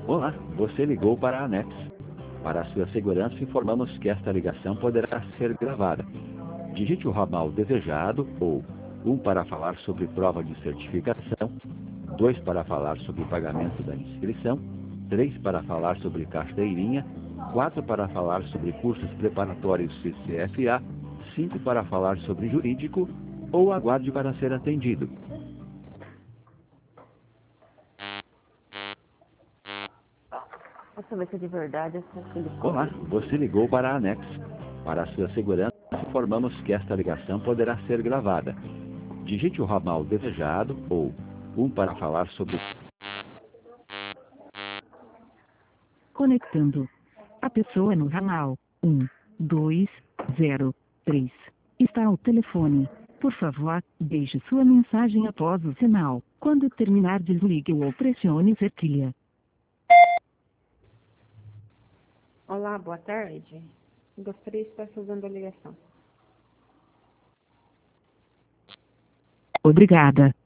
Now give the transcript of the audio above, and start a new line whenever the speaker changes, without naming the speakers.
Olá, você ligou para a ANEX. Para a sua segurança, informamos que esta ligação poderá ser gravada. Digite o ramal desejado ou 1 para falar sobre prova de certificação, 2 para falar sobre pagamento da inscrição, 3 para falar sobre carteirinha, 4 para falar sobre cursos preparatórios CCFA, 5 para falar sobre jurídico ou aguarde para ser atendido.
Essa vai ser de verdade, essa aquele
Olá, você ligou para a ANEX. Para a sua segurança, informamos que esta ligação poderá ser gravada. Digite o ramal desejado ou 1 para falar sobre...
Conectando. A pessoa no ramal 1203 está ao telefone. Por favor, deixe sua mensagem após o sinal. Quando terminar, desligue ou pressione cerquilha.
Olá, boa tarde. Gostaria de estar fazendo a ligação.
Obrigada.